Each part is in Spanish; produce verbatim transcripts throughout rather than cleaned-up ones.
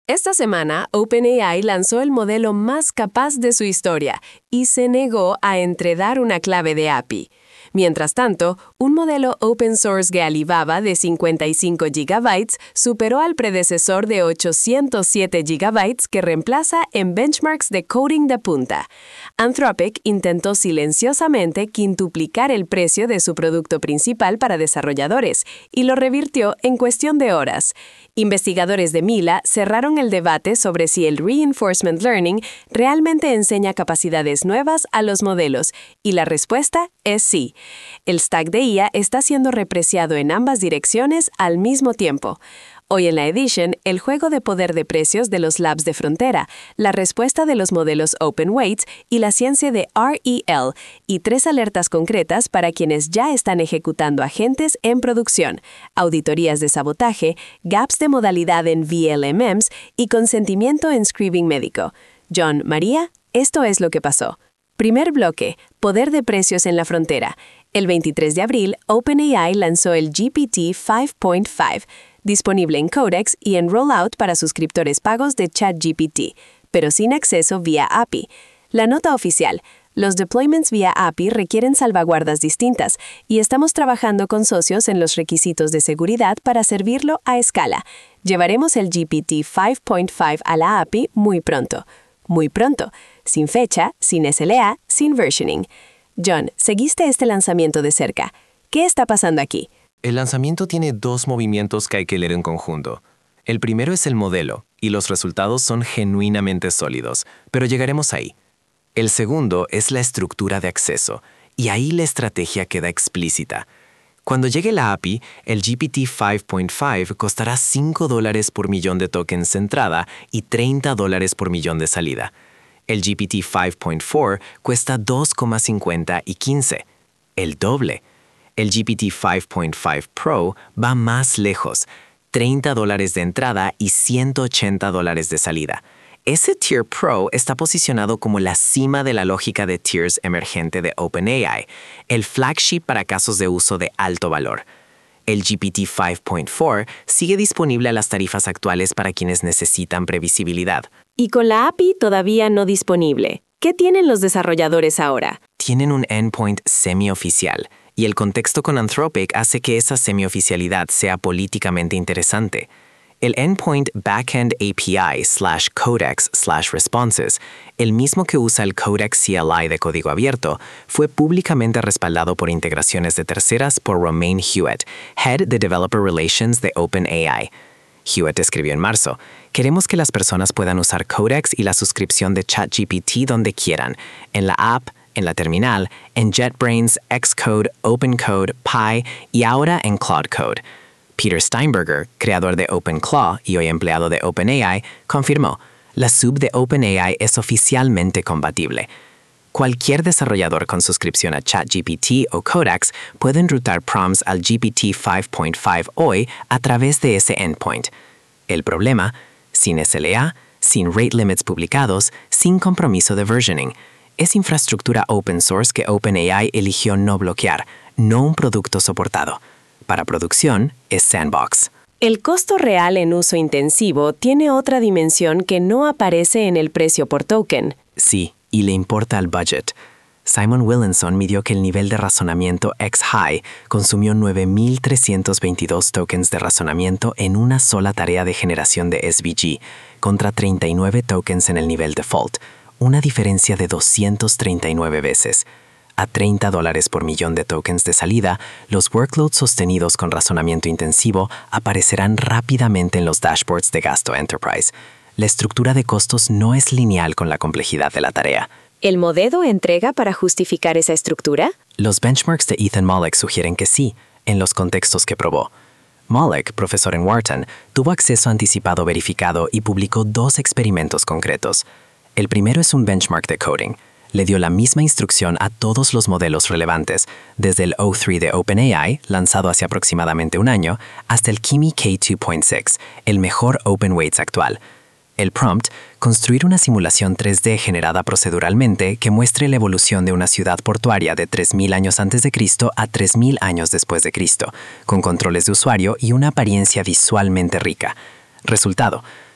Esta semana, OpenAI lanzó el modelo más capaz de su historia y se negó a entregar una clave de A P I. Mientras tanto, un modelo open source de Alibaba de cincuenta y cinco gigabytes superó al predecesor de ochocientos siete gigabytes que reemplaza en benchmarks de coding de punta. Anthropic intentó silenciosamente quintuplicar el precio de su producto principal para desarrolladores y lo revirtió en cuestión de horas. Investigadores de Mila cerraron el debate sobre si el Reinforcement Learning realmente enseña capacidades nuevas a los modelos, y la respuesta es sí. El stack de I A está siendo repreciado en ambas direcciones al mismo tiempo. Hoy en la Edition, el juego de poder de precios de los labs de frontera, la respuesta de los modelos Open Weights y la ciencia de R E L, y tres alertas concretas para quienes ya están ejecutando agentes en producción, auditorías de sabotaje, gaps de modalidad en V L M Ms y consentimiento en scribing médico. John, María, esto es lo que pasó. Primer bloque, poder de precios en la frontera. El veintitrés de abril, OpenAI lanzó el G P T cinco punto cinco, disponible en Codex y en Rollout para suscriptores pagos de ChatGPT, pero sin acceso vía A P I. La nota oficial: los deployments vía A P I requieren salvaguardas distintas y estamos trabajando con socios en los requisitos de seguridad para servirlo a escala. Llevaremos el G P T cinco punto cinco a la A P I muy pronto. Muy pronto, sin fecha, sin S L A, sin versioning. John, seguiste este lanzamiento de cerca. ¿Qué está pasando aquí? El lanzamiento tiene dos movimientos que hay que leer en conjunto. El primero es el modelo, y los resultados son genuinamente sólidos, pero llegaremos ahí. El segundo es la estructura de acceso, y ahí la estrategia queda explícita. Cuando llegue la A P I, el G P T cinco punto cinco costará cinco dólares por millón de tokens de entrada y treinta dólares por millón de salida. El G P T cinco punto cuatro cuesta dos coma cincuenta y quince, el doble. El G P T cinco punto cinco Pro va más lejos, treinta dólares de entrada y ciento ochenta dólares de salida. Ese Tier Pro está posicionado como la cima de la lógica de tiers emergente de OpenAI, el flagship para casos de uso de alto valor. El G P T cinco punto cuatro sigue disponible a las tarifas actuales para quienes necesitan previsibilidad. Y con la A P I todavía no disponible, ¿qué tienen los desarrolladores ahora? Tienen un endpoint semioficial, y el contexto con Anthropic hace que esa semioficialidad sea políticamente interesante. El endpoint backend A P I slash codex slash responses, el mismo que usa el Codex C L I de código abierto, fue públicamente respaldado por integraciones de terceras por Romain Hewitt, Head de Developer Relations de OpenAI. Hewitt escribió en marzo: queremos que las personas puedan usar Codex y la suscripción de ChatGPT donde quieran, en la app, en la terminal, en JetBrains, Xcode, OpenCode, Pi y ahora en Claude Code. Peter Steinberger, creador de OpenClaw y hoy empleado de OpenAI, confirmó: la sub de OpenAI es oficialmente compatible. Cualquier desarrollador con suscripción a ChatGPT o Codex puede enrutar prompts al G P T cinco punto cinco hoy a través de ese endpoint. El problema: sin S L A, sin rate limits publicados, sin compromiso de versioning. Es infraestructura open source que OpenAI eligió no bloquear, no un producto soportado. Para producción, es sandbox. El costo real en uso intensivo tiene otra dimensión que no aparece en el precio por token. Sí, y le importa al budget. Simon Willenson midió que el nivel de razonamiento X-High consumió nueve mil trescientos veintidós tokens de razonamiento en una sola tarea de generación de S V G, contra treinta y nueve tokens en el nivel default, una diferencia de doscientas treinta y nueve veces. A treinta dólares por millón de tokens de salida, los workloads sostenidos con razonamiento intensivo aparecerán rápidamente en los dashboards de gasto Enterprise. La estructura de costos no es lineal con la complejidad de la tarea. ¿El modelo entrega para justificar esa estructura? Los benchmarks de Ethan Mollick sugieren que sí, en los contextos que probó. Mollick, profesor en Wharton, tuvo acceso anticipado verificado y publicó dos experimentos concretos. El primero es un benchmark de coding. Le dio la misma instrucción a todos los modelos relevantes, desde el O tres de OpenAI, lanzado hace aproximadamente un año, hasta el Kimi K dos punto seis, el mejor OpenWeights actual. El prompt: construir una simulación tres D generada proceduralmente que muestre la evolución de una ciudad portuaria de tres mil años antes de Cristo a tres mil años después de Cristo, con controles de usuario y una apariencia visualmente rica. Resultado: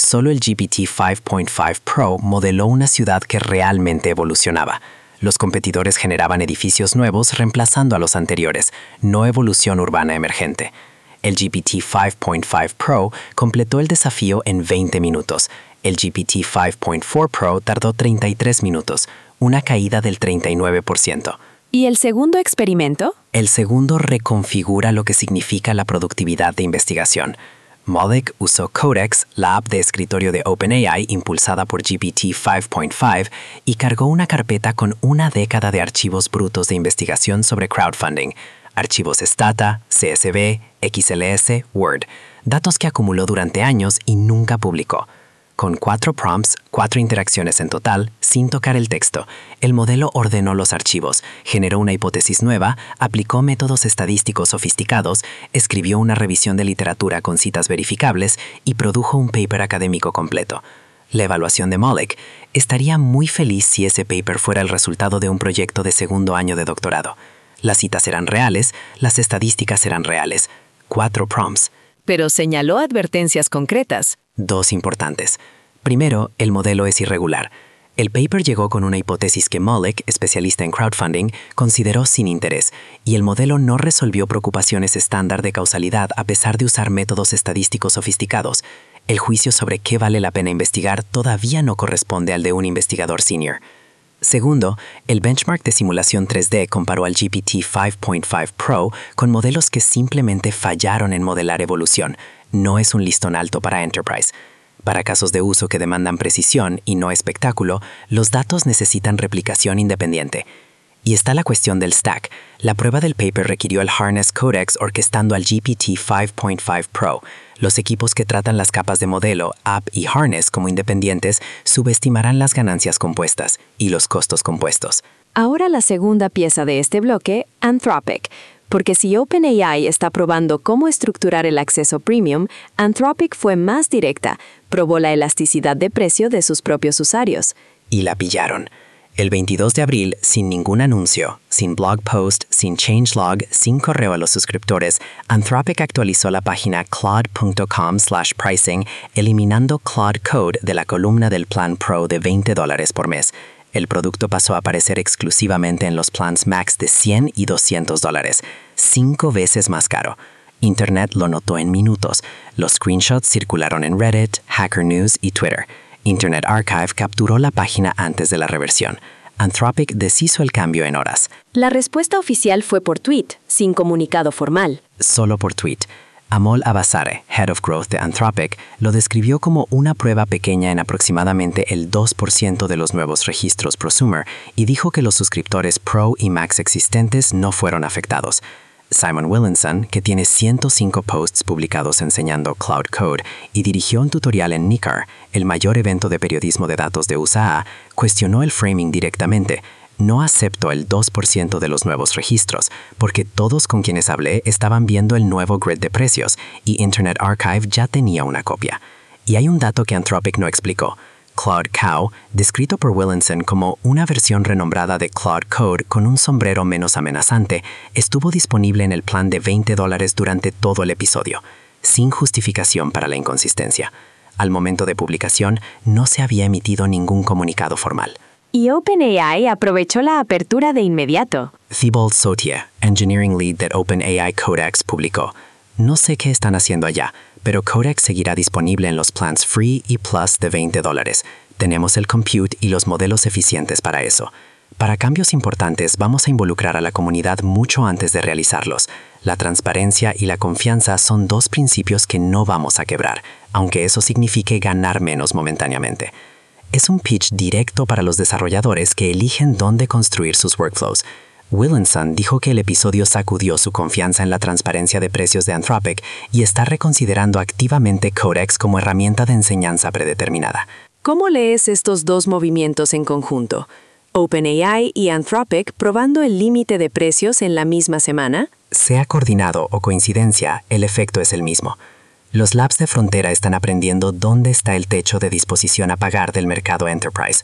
Solo el G P T cinco punto cinco Pro modeló una ciudad que realmente evolucionaba. Los competidores generaban edificios nuevos reemplazando a los anteriores, no evolución urbana emergente. El G P T cinco punto cinco Pro completó el desafío en veinte minutos. El G P T cinco punto cuatro Pro tardó treinta y tres minutos, una caída del treinta y nueve por ciento. ¿Y el segundo experimento? El segundo reconfigura lo que significa la productividad de investigación. Maulik usó Codex, la app de escritorio de OpenAI impulsada por G P T cinco punto cinco, y cargó una carpeta con una década de archivos brutos de investigación sobre crowdfunding, archivos Stata, C S V, X L S, Word, datos que acumuló durante años y nunca publicó. Con cuatro prompts, cuatro interacciones en total, sin tocar el texto, el modelo ordenó los archivos, generó una hipótesis nueva, aplicó métodos estadísticos sofisticados, escribió una revisión de literatura con citas verificables y produjo un paper académico completo. La evaluación de Maulik: estaría muy feliz si ese paper fuera el resultado de un proyecto de segundo año de doctorado. Las citas eran reales, las estadísticas eran reales. Cuatro prompts. Pero señaló advertencias concretas. Dos importantes. Primero, el modelo es irregular. El paper llegó con una hipótesis que Maulik, especialista en crowdfunding, consideró sin interés, y el modelo no resolvió preocupaciones estándar de causalidad a pesar de usar métodos estadísticos sofisticados. El juicio sobre qué vale la pena investigar todavía no corresponde al de un investigador senior. Segundo, el benchmark de simulación tres D comparó al G P T cinco punto cinco Pro con modelos que simplemente fallaron en modelar evolución. No es un listón alto para Enterprise. Para casos de uso que demandan precisión y no espectáculo, los datos necesitan replicación independiente. Y está la cuestión del stack. La prueba del paper requirió el Harness Codex orquestando al G P T cinco punto cinco Pro. Los equipos que tratan las capas de modelo, app y Harness como independientes subestimarán las ganancias compuestas y los costos compuestos. Ahora la segunda pieza de este bloque, Anthropic. Porque si OpenAI está probando cómo estructurar el acceso premium, Anthropic fue más directa, probó la elasticidad de precio de sus propios usuarios. Y la pillaron. El veintidós de abril, sin ningún anuncio, sin blog post, sin changelog, sin correo a los suscriptores, Anthropic actualizó la página claude punto com slash pricing, eliminando Claude Code de la columna del plan Pro de veinte dólares por mes. El producto pasó a aparecer exclusivamente en los plans Max de cien y doscientos dólares, cinco veces más caro. Internet lo notó en minutos. Los screenshots circularon en Reddit, Hacker News y Twitter. Internet Archive capturó la página antes de la reversión. Anthropic deshizo el cambio en horas. La respuesta oficial fue por tweet, sin comunicado formal. Solo por tweet. Amol Abasare, Head of Growth de Anthropic, lo describió como una prueba pequeña en aproximadamente el dos por ciento de los nuevos registros prosumer y dijo que los suscriptores Pro y Max existentes no fueron afectados. Simon Willinson, que tiene ciento cinco posts publicados enseñando Claude Code y dirigió un tutorial en NICAR, el mayor evento de periodismo de datos de U S A A, cuestionó el framing directamente. No acepto el dos por ciento de los nuevos registros, porque todos con quienes hablé estaban viendo el nuevo grid de precios y Internet Archive ya tenía una copia. Y hay un dato que Anthropic no explicó. Claude Cow, descrito por Willinson como una versión renombrada de Claude Code con un sombrero menos amenazante, estuvo disponible en el plan de veinte dólares durante todo el episodio, sin justificación para la inconsistencia. Al momento de publicación, no se había emitido ningún comunicado formal. Y OpenAI aprovechó la apertura de inmediato. Thibault Sautier, Engineering Lead de OpenAI Codex, publicó: No sé qué están haciendo allá, pero Codex seguirá disponible en los plans Free y Plus de veinte dólares. Tenemos el compute y los modelos eficientes para eso. Para cambios importantes vamos a involucrar a la comunidad mucho antes de realizarlos. La transparencia y la confianza son dos principios que no vamos a quebrar, aunque eso signifique ganar menos momentáneamente. Es un pitch directo para los desarrolladores que eligen dónde construir sus workflows. Willinson dijo que el episodio sacudió su confianza en la transparencia de precios de Anthropic y está reconsiderando activamente Codex como herramienta de enseñanza predeterminada. ¿Cómo lees estos dos movimientos en conjunto? ¿OpenAI y Anthropic probando el límite de precios en la misma semana? Sea coordinado o coincidencia, el efecto es el mismo. Los labs de frontera están aprendiendo dónde está el techo de disposición a pagar del mercado Enterprise.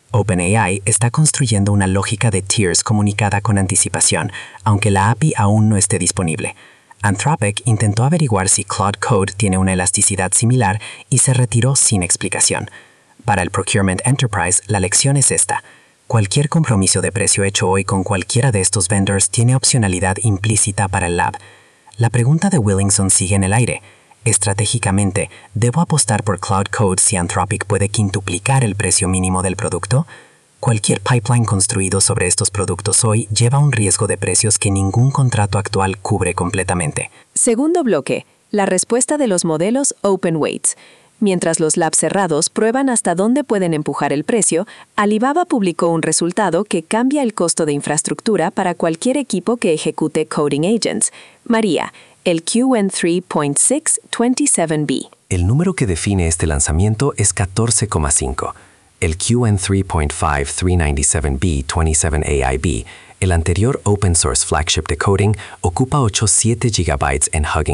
OpenAI está construyendo una lógica de tiers comunicada con anticipación, aunque la A P I aún no esté disponible. Anthropic intentó averiguar si Claude Code tiene una elasticidad similar y se retiró sin explicación. Para el Procurement Enterprise, la lección es esta. Cualquier compromiso de precio hecho hoy con cualquiera de estos vendors tiene opcionalidad implícita para el lab. La pregunta de Willingson sigue en el aire. Estratégicamente, ¿debo apostar por Claude Code si Anthropic puede quintuplicar el precio mínimo del producto? Cualquier pipeline construido sobre estos productos hoy lleva un riesgo de precios que ningún contrato actual cubre completamente. Segundo bloque, la respuesta de los modelos Open Weights. Mientras los labs cerrados prueban hasta dónde pueden empujar el precio, Alibaba publicó un resultado que cambia el costo de infraestructura para cualquier equipo que ejecute Coding Agents. María, el Q N tres punto seis veintisiete B. El número que define este lanzamiento es catorce coma cinco. El Q N tres punto cinco trescientos noventa y siete B veintisiete A I B, el anterior open source flagship de coding, ocupa ochenta y siete gigabytes en Hugging